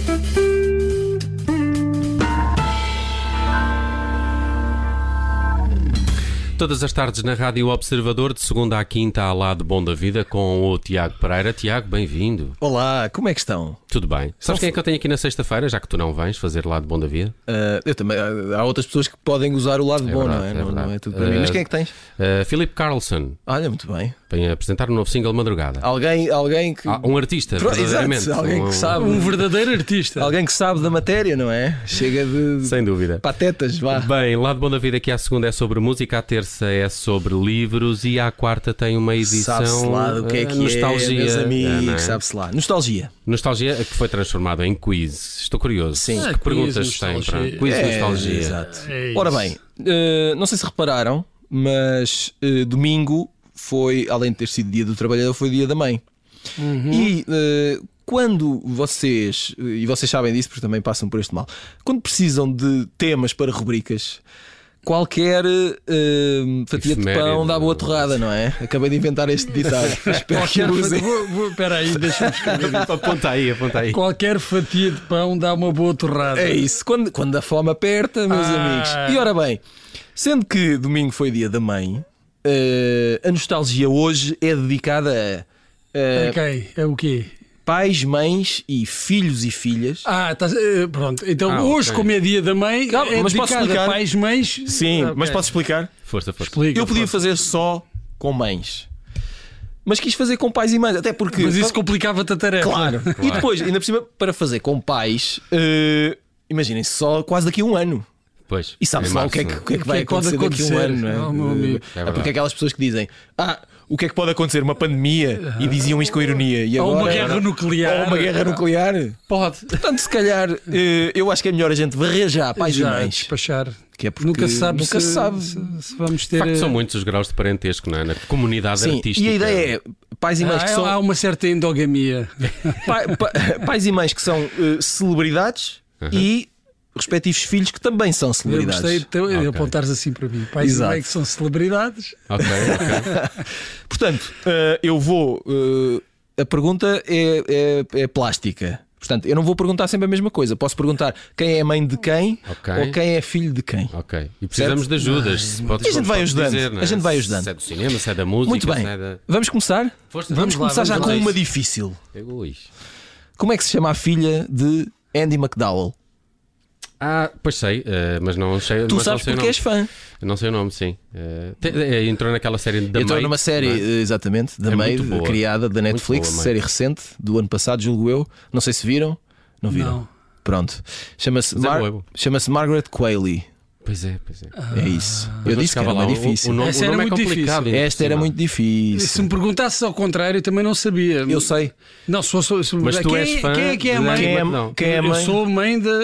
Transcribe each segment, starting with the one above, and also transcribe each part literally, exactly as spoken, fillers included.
Todas as tardes na Rádio Observador, de segunda à quinta, à lá de Bom da Vida, com o Tiago Pereira. Tiago, bem-vindo. Olá, como é que estão? Tudo bem. Sabes quem é que eu tenho aqui na sexta-feira, já que tu não vens fazer lá de Bom da Vida? Uh, eu também. Há outras pessoas que podem usar o lado É bom, verdade, não é? é não, verdade. não é tudo para mim. Uh, Mas quem é que tens? Uh, Philip Carlson. Olha, muito bem. Vem apresentar um novo single Madrugada. Alguém, alguém que. Ah, um artista, Pro- verdadeiramente. Exato, alguém um, que sabe. Um verdadeiro artista. Alguém que sabe da matéria, não é? Chega de Sem dúvida. patetas, vá. Bem, lá de Bom da Vida, que à segunda é sobre música, à terça é sobre livros e à quarta tem uma edição Sabe-se lá do que é uh, que nostalgia, é, meus amigos, não é? sabe-se lá. Nostalgia. Nostalgia que foi transformado em quiz. Estou curioso. Sim. Que Ah, quiz, perguntas tem nostalgia. para quiz de É, nostalgia? Exato. É isso. Ora bem, uh, não sei se repararam, mas uh, domingo foi, além de ter sido dia do trabalhador, foi dia da mãe. Uhum. E uh, quando vocês, e vocês sabem disso porque também passam por este mal, quando precisam de temas para rubricas, qualquer uh, fatia de Efeméride. pão dá boa torrada, não é? Acabei de inventar este ditado. Espero que Qualquer usem. fatia, vou, vou, espera aí, deixa-me escrever isto. Aponta aí, aponta aí. Qualquer fatia de pão dá uma boa torrada. É isso, quando, quando a fome aperta, meus Ah. amigos. E ora bem, sendo que domingo foi dia da mãe, uh, a nostalgia hoje é dedicada a uh, Ok, é o quê? pais, mães e filhos e filhas. Ah, tá, eh, pronto. Então Ah, hoje, ok. como é dia da mãe, Calma, é mas posso dedicado explicar? a pais, mães. Sim, Ok. mas posso explicar? Força, força. Explica, Eu podia força. fazer só com mães, mas quis fazer com pais e mães, até porque. Mas isso complicava-te a tarefa. Claro. E depois, ainda por cima, para fazer com pais, uh, imaginem-se só quase daqui a um ano. Pois. E sabe-se em lá o março, que é que, não o que, é que O que vai é que pode acontecer daqui a um acontecer? ano, não é? Oh, meu amigo. É É verdade. porque aquelas pessoas que dizem, ah, o que é que pode acontecer? Uma pandemia, e diziam isto com ironia. E Ou agora, uma guerra nuclear. Ou uma guerra nuclear. Pode. Portanto, se calhar, eh, eu acho que é melhor a gente varrer já pais Já, e mães. despachar. Que é porque Nunca se sabe, nunca se, se sabe. Se, se vamos De ter. facto, são eh, muitos os graus de parentesco, não é? Na comunidade Sim, artística. e a ideia é pais e mães há, que são há uma certa endogamia. pai- pa- pais e mães que são eh, celebridades Uhum. e respectivos filhos que também são Eu celebridades. gostei de, te- de Ok. apontares assim para mim. Pais Exato. e mães que são celebridades. Ok, ok. Portanto, eh, eu vou. eh, a pergunta é, é- é plástica. Portanto, eu não vou perguntar sempre a mesma coisa. Posso perguntar quem é mãe de quem Ok. ou quem é filho de quem. Ok. E precisamos de ajudas. Se podes- E a gente vai podes ajudando. dizer, não é? A gente vai ajudando. Se é do cinema, se é da música, Muito bem. se é da. Vamos começar? Força, Vamos, Vamos lá, começar já vamos com lá. uma difícil. Ui. Como é que se chama a filha de Andy McDowell? Ah, pois sei, eh, mas não sei. Tu mas sabes não sei porque o és nome. fã. Não sei o nome, sim. Eh, te- eh, entrou naquela série da Entrou Maid, numa série, não é? eh, exatamente, da É Maid, muito boa. criada da Muito Netflix, boa, Maid. série recente do ano passado, julgo eu. Não sei se viram. Não viram? Não. Pronto. Chama-se Mas é Mar- boa. chama-se Margaret Qualley. Pois é, pois é. É isso. Mas Eu não disse que era chegava uma lá. O- difícil. O, nome, Essa o era nome é muito complicado. difícil. Esta era muito Se difícil. me perguntasses ao contrário, eu também não sabia. Eu sei. Não, se fosse, se, Mas tu quem, és fã quem é que é a de mãe? Andy Quem é, McDowell. quem é a Eu mãe? sou a mãe da.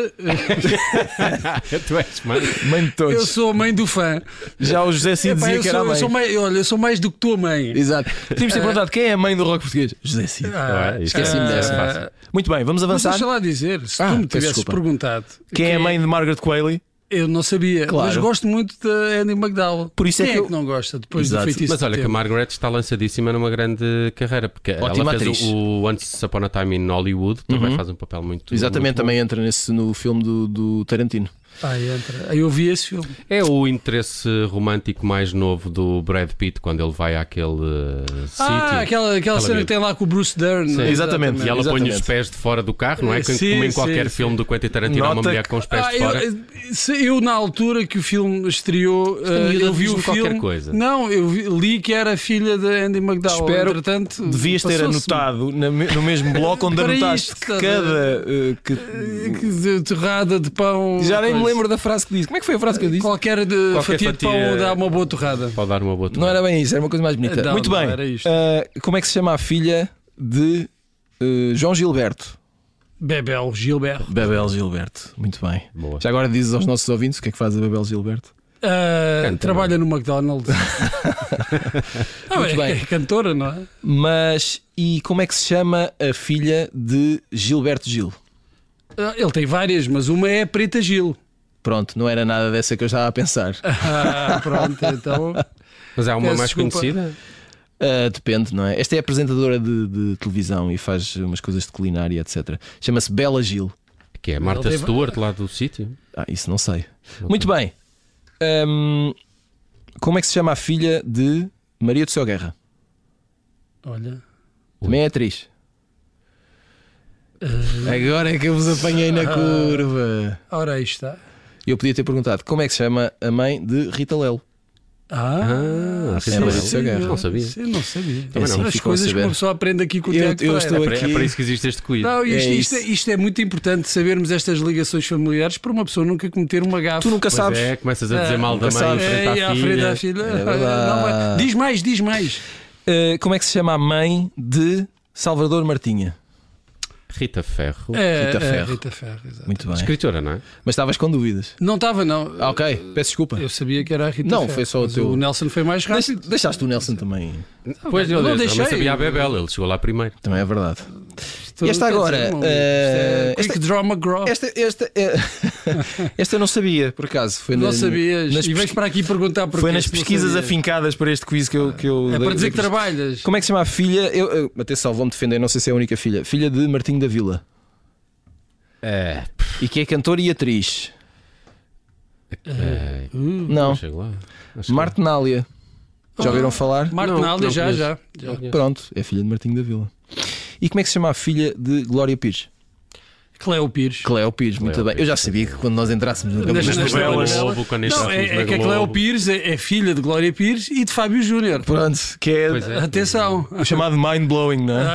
Tu és mãe. Mãe de todos. Eu sou a mãe do fã. Já o José Cid Epá, dizia eu, que era a sou, eu mãe. sou mais, olha, eu sou mais do que tua mãe. Exato. Podíamos ter perguntado quem é a mãe do rock português? José Cid. Ah, isto Esqueci-me ah, dessa. fácil. Muito bem, vamos Mas avançar. deixa lá dizer, se Ah, tu me peço tivesses desculpa. perguntado Quem é a mãe de Margaret Qualley? eu não sabia, Claro. mas gosto muito da Andy McDowell. Por isso é Quem que é eu- que não gosta depois Exato. do feitiço Mas olha de que a tempo? Margaret está lançadíssima numa grande carreira, porque Ótima ela fez atriz. o, o Once Upon a Time in Hollywood, também Uhum. faz um papel muito. Exatamente, muito bom. também entra nesse, no filme do, do Tarantino. Ah, entra. Eu vi esse filme. É o interesse romântico mais novo do Brad Pitt quando ele vai àquele uh, sítio. Ah, aquela, aquela Aquela cena vez. que tem lá com o Bruce Dern. Sim. Exatamente. E ela Exatamente. põe os pés de fora do carro, não é? Sim, Como em sim, qualquer sim. filme do Quentin Tarantino, há uma Nota mulher que- com os pés Ah, de fora. eu, se- eu, na altura que o filme estreou, a eh, miúda eu vi o diz-me filme. qualquer coisa. Não, eu vi- li que era a filha de Andy McDowell. Espero Entretanto, Devias ter passou-se-me. anotado na me- no mesmo bloco onde Para anotaste isto, que estás a cada. eh, que- Eh, que de torrada de pão. Já nem me coisa. lembro da frase que disse. Como é que foi a frase que eu disse? Qualquer, de, Qualquer fatia, de fatia- pão dá uma boa torrada. Pode dar uma boa Não era bem isso, era uma coisa mais bonita. Não, Muito não bem. era isto. Ah, como é que se chama a filha de eh, João Gilberto? Bebel Gilberto. Bebel Gilberto. Muito bem. Boa. Já agora dizes aos nossos ouvintes o que é que faz a Bebel Gilberto? Ah, Canta, trabalha no McDonald's. ah, Muito é, bem. é cantora, não é? Mas e como é que se chama a filha de Gilberto Gil? Ah, ele tem várias, mas uma é a Preta Gil. Pronto, não era nada dessa que eu estava a pensar. Ah, pronto, então. Mas há uma Peço mais desculpa. conhecida? Ah, depende, não é? Esta é apresentadora de, de televisão e faz umas coisas de culinária, etcétera. Chama-se Bela Gil. Que é Martha Ele teve- Stewart lá do sítio? Ah, isso não sei. Muito bem. Hum, como é que se chama a filha de Maria do Céu Guerra? Olha. Também é atriz. Agora é que eu vos apanhei na curva. Ora, aí está. Eu podia ter perguntado como é que se chama a mãe de Rita Lelo. Ah, Ah, sim, Maria do Céu Guerra. Não sabia. Sim, não sabia. Também não. As Ficam a coisas que saber. uma pessoa aprende aqui com o Eu- Tiago eu Pereira. estou É para, é aqui- para isso que existe este quiz. Não, isto, É isto, é, isso. isto é muito importante sabermos estas ligações familiares para uma pessoa nunca cometer uma gafe. Tu nunca Pois sabes. é, começas a dizer Ah, mal da nunca mãe em sabes. frente É, à à frente à filha. filha. É verdade. Não, mas- diz mais, diz mais. Uh, como é que se chama a mãe de Salvador Martinha? Rita Ferro. É, Rita é, Ferro. Rita Ferro, exato. Muito bem. Escritora, não é? Mas estavas com dúvidas. Não estava, não. Ah, ok, peço desculpa. Eu sabia que era a Rita Não, Ferro, foi só o mas teu- O Nelson foi mais Deixa- rápido. Deixaste o Nelson também. Pois eu, não eu deixei. também sabia a Bebel, ele chegou lá primeiro. Também é verdade. Isto, Esta quer agora, dizer, não, eh, isto é Quick esta- Draw McGraw. Esta, esta, é- esta eu não sabia, por acaso. Foi Não na- sabias. nas E vens pesqui- para aqui perguntar porquê. Foi nas se não pesquisas sabias. afincadas para este quiz que eu. Que eu É para dei- dizer que dei- trabalhas. Como é que se chama a filha? Eu, eu, atenção, vou-me defender, não sei se é a única filha. Filha de Martinho da Vila. É. E que é cantora e atriz. é Uh, Não. não chego lá. Acho que- Martinália. Já ouviram falar? Marta Não, Nália, não já, conheço. já. Não já. conheço. Pronto, é filha de Martinho da Vila. E como é que se chama a filha de Glória Pires? Cleo Pires. Cleo Pires, muito Cleo bem. Eu já Pires, sabia que quando nós entrássemos no campo Nas- das nas novelas. novelas. Globo, quando Não, entramos é, é na que a Globo. Cleo Pires é, é filha de Glória Pires e de Fábio Júnior. Pronto, que é, Pois é. Atenção. o chamado mind blowing, não é?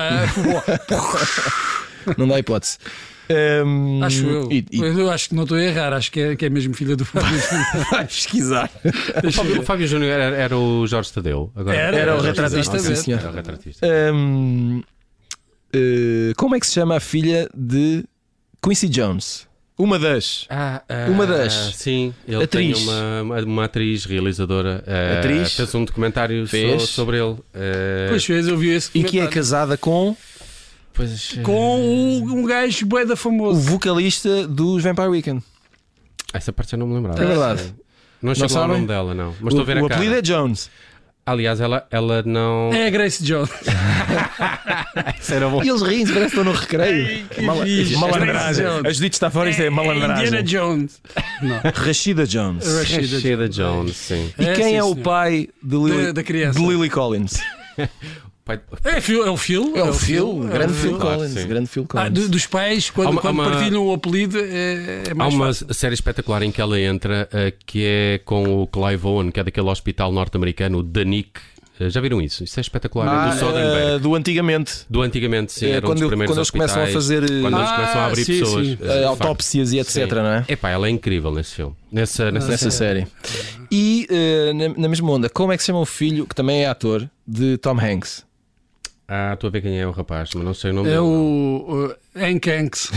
Ah, Não dá hipótese. Hum, acho eu. E, e Eu acho que não estou a errar. Acho que é, que é mesmo filha do Fábio Júnior. vai pesquisar. O Fábio, o Fábio Júnior era, era o Jorge Tadeu. Agora, Era, Era o era, retratista, sim, exatamente. senhor. Era o retratista. Hum, eh, como é que se chama a filha de Quincy Jones? Uma das. Ah, ah, Uma das. Sim, ele Atriz. tem uma, uma, uma atriz realizadora. ah, Atriz. Fez um documentário Fez. so- sobre ele. ah, Pois fez, eu vi esse E que é comentário. casada com pois, ah, Com um, um gajo bué da o famoso. vocalista dos Vampire Weekend. Essa parte eu não me lembrava. É verdade. Não chegou ao sabem? nome dela, não. Mas O, estou a ver o a cara. apelido é Jones. Aliás, ela, ela não. É a Grace Jones. Isso era bom. E eles riem, parece que estão no recreio. Ai, que Mala- fixe. malandragem. Jones. A Judite está fora, isto é malandragem. Indiana Jones. Não. Rashida Jones. Rashida Rashida Jones, sim. E É, quem sim, é o senhor. pai de Lily, Da- da criança. de Lily Collins? Pai- É, Phil- é o Phil. É o Phil, é grande o Phil Claro, Collins. sim. Grande Phil Ah, Collins. do- dos pais, quando, Há uma- quando há uma- partilham o apelido, é, é Há mais uma fácil. série espetacular em que ela entra eh, que é com o Clive Owen, que é daquele hospital norte-americano, o Danic. Eh, Já viram isso? Isso é espetacular. Ah, do Soderbergh. eh, do antigamente. Do antigamente, sim. É, Era um quando, dos primeiros quando eles começam a hospitais, fazer eh, Quando eles Ah, começam a abrir sim, pessoas. sim. eh, eh, de autópsias e etc, Sim. não é? Epá, ela é incrível nesse filme. Nessa, nessa Nessa série. E eh, na, na mesma onda, como é que se chama o filho, que também é ator, de Tom Hanks? Ah, estou a ver quem é o rapaz, mas não sei o nome É dele. o, o Hank Hanks.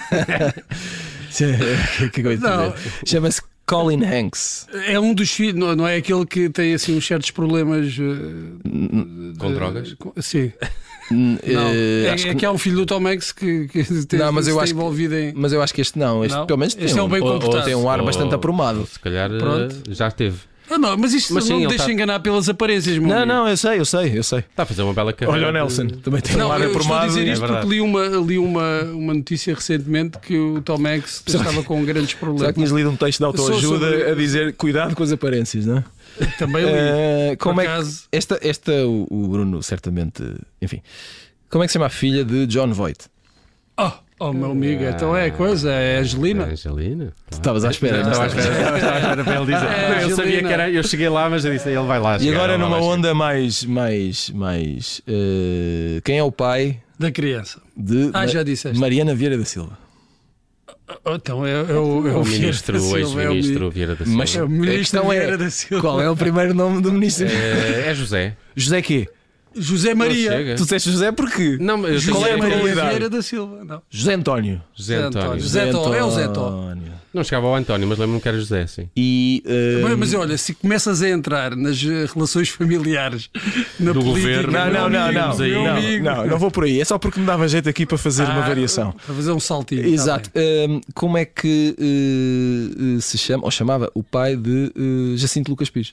que que coisa de Não. dizer. Chama-se Colin Hanks. É um dos filhos, não, não é aquele que tem assim uns certos problemas eh, Com de- drogas? com- sim. N- Não. eh, é, acho é que- que há um filho do Tom Hanks que, que tem, Não, mas eu se tem acho que- envolvido em. Mas eu acho que este não. Este Não? pelo menos tem, Este é um, um bem ou- ou comportado. tem um ar Ou- bastante aprumado. Se calhar eh, Pronto. já esteve. Ah, não, mas isto Mas sim, não me ele deixa tá- enganar pelas aparências, meu Não, amigo. não, eu sei, eu sei, eu sei. Está a fazer uma bela carreira. Olha o Nelson, também tem um Não, ar eu estou a aprumado. dizer é isto verdade. porque li uma, li uma, uma notícia recentemente que o Tom Hanks estava com grandes Já problemas. tinhas lido um texto de autoajuda sobre- a dizer cuidado com as aparências, não é? Também li. Eh, Por como é que acaso, esta, esta o, o Bruno certamente, enfim. Como é que se chama a filha de John Voight? Oh, oh, meu amigo, então é coisa, é Angelina. Angelina. Tu estavas à espera, não Estava à estavas? espera, estava à espera para ele dizer. É, Não, eu sabia Angelina. que era. Eu cheguei lá, mas eu disse, ele vai lá. E chegar, agora ele vai numa lá onda mais, mais, mais eh, quem é o pai Da criança. de Ah, Ma- já disseste. Mariana Vieira da Silva? Oh, então é, é o, é chegar. o O Vieira ministro, da o Silva, é o ex-ministro mi- Vieira da Mas- é o Silva. A ministro questão é, Vieira da Silva. Qual é o primeiro nome do ministro? É, é José. José quê? José Ele Maria. chega. Tu disseste José porquê? Não, mas eu José Qual é a tenho- Maria probabilidade? Vieira da Silva. Não. José António. José António. José Tó, é o Zé Tó. António. Não chegava ao António, mas lembro-me que era José, sim. E eh, Bem, Mas olha, se começas a entrar nas eh, relações familiares na Do política, governo. não, meu não, não, amigo, não, Vamos aí. meu não, amigo. não, não vou por aí. É só porque me dava jeito aqui para fazer uma Ah, variação. Para fazer um saltinho. tá Exato. Hum, como é que eh, eh, se chama, ou chamava, o pai de eh, Jacinto Lucas Pires?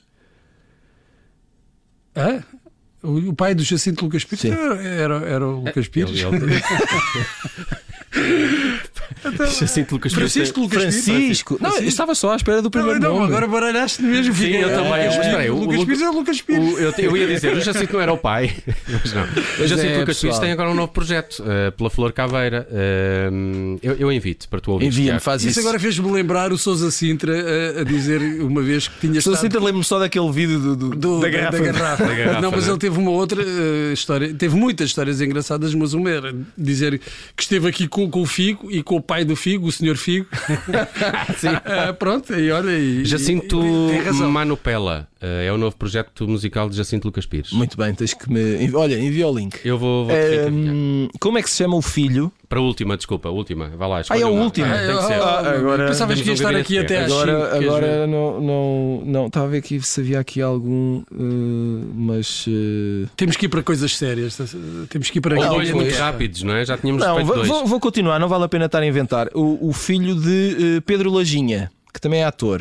bem. Hã? O o pai do Jacinto Lucas Pires Sim. era, era, era o Lucas Pires. Ele- ele- Jacinto Lucas Pires. Francisco Lucas Pires. Francisco. Não, eu estava só à espera do primeiro Não, não, nome. agora baralhaste mesmo. Sim, eu também. É, Mas espera aí, o o Lucas Lu- Pires é o Lucas Pires. O- eu, eu ia dizer, o Jacinto não era o pai, mas não. O Jacinto é, Lucas Pires pessoal. tem agora um novo projeto, eh, pela Flor Caveira. Eh, eu, eu invito para tu ouvir. Envia-me, faz Isso isso. agora fez-me lembrar o Sousa Sintra a, a dizer uma vez que tinha Estou estado... assim, lembro-me só daquele vídeo do, do- Do- da garrafa. Da garrafa, não, mas né? ele teve uma outra eh, história, teve muitas histórias engraçadas, mas uma era dizer que esteve aqui com, com o Figo e com o pai do Figo, o senhor Figo. Sim. Ah, pronto, e olha. E, Jacinto e- tem razão. Manopela eh, é o novo projeto musical de Jacinto Lucas Pires. Muito bem, tens que me. envi- Olha, envia o link. Eu vou, vou te reencaminhar. Hum, como é que se chama o filho? Para a última, desculpa, a última. Vai lá. Ah, escolhe é o uma. último. Ah, tem que ser. Ah, Ah, agora- Pensavas que ia Temos um estar gabinete aqui até às Agora, cinco, queres agora ver? não, não, não. Estava a ver aqui se havia aqui algum. eh, mas. eh, Temos que ir para coisas sérias. Temos que ir para Ou aqui. dois pois. muito rápidos, não é? Já tínhamos Não, feito vou, dois. vou- vou continuar, não vale a pena estar a inventar. O, o filho de eh, Pedro Lajinha, que também é ator.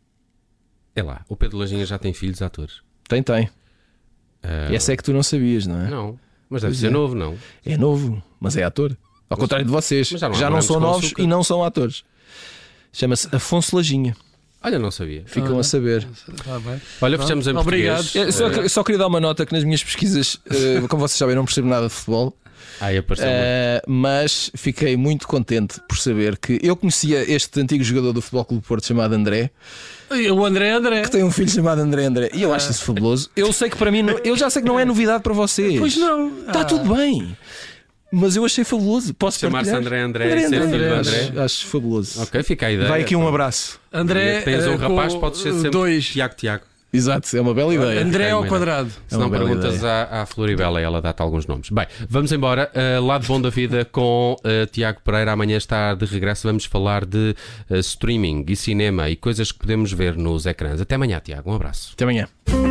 É lá, o Pedro Lajinha já tem filhos atores. Tem, tem. Ah, E essa é que tu não sabias, não é? Não, mas deve Pois ser é. novo, não? É novo, mas é ator. Ao contrário de vocês, mas já já não não, há são morangos com novos açúcar. e não são atores. Chama-se Afonso Lajinha. Olha, não sabia. Ficam Ah. a saber. Tá bem. Olha, fechamos em Obrigado. português. Eu só, Eh, eu só queria dar uma nota que nas minhas pesquisas, eh, como vocês sabem, não percebo nada de futebol. Ai, apareceu muito. Uh, mas fiquei muito contente por saber que eu conhecia este antigo jogador do Futebol Clube do Porto chamado André, O André André. que tem um filho chamado André André, e eu acho isso fabuloso. Eu sei que para mim, não- eu já sei que não é novidade para vocês. Pois não. Está Ah. tudo bem, mas eu achei fabuloso. Posso Chamar-se partilhar? André André e ser filho do André. Acho, acho fabuloso. Ok, fica a ideia. Vai aqui um abraço. André. Tens um eh, rapaz, com, pode ser eh, sempre dois. Tiago Tiago. Exato, é uma bela ideia. André É ao uma quadrado. Se não uma bela perguntas ideia. à, à Floribela, ela dá-te alguns nomes. Bem, vamos embora. Uh, Lado Bom da Vida com uh, Tiago Pereira. Amanhã está de regresso. Vamos falar de uh, streaming e cinema e coisas que podemos ver nos ecrãs. Até amanhã, Tiago. Um abraço. Até amanhã.